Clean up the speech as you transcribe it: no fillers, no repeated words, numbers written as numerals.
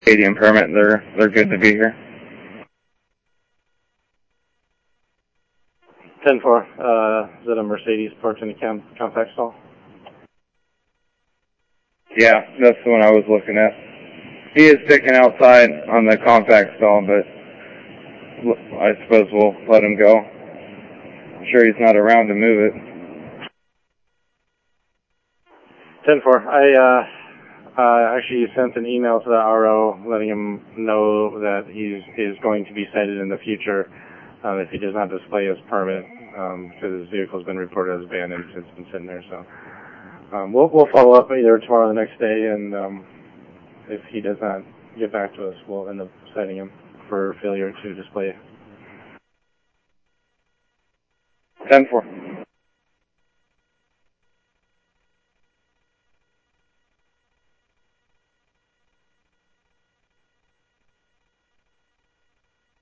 stadium permit. They're good to be here. 10-4. Is it a Mercedes parked in the compact stall? Yeah, that's the one I was looking at. He is sticking outside on the compact stall, but I suppose we'll let him go. I'm sure he's not around to move it. 10-4. I actually sent an email to the RO letting him know that he is going to be cited in the future if he does not display his permit, because his vehicle has been reported as abandoned. It's been sitting there. So we'll follow up either tomorrow or the next day, and if he does not get back to us, we'll end up citing him for failure to display. 10-4.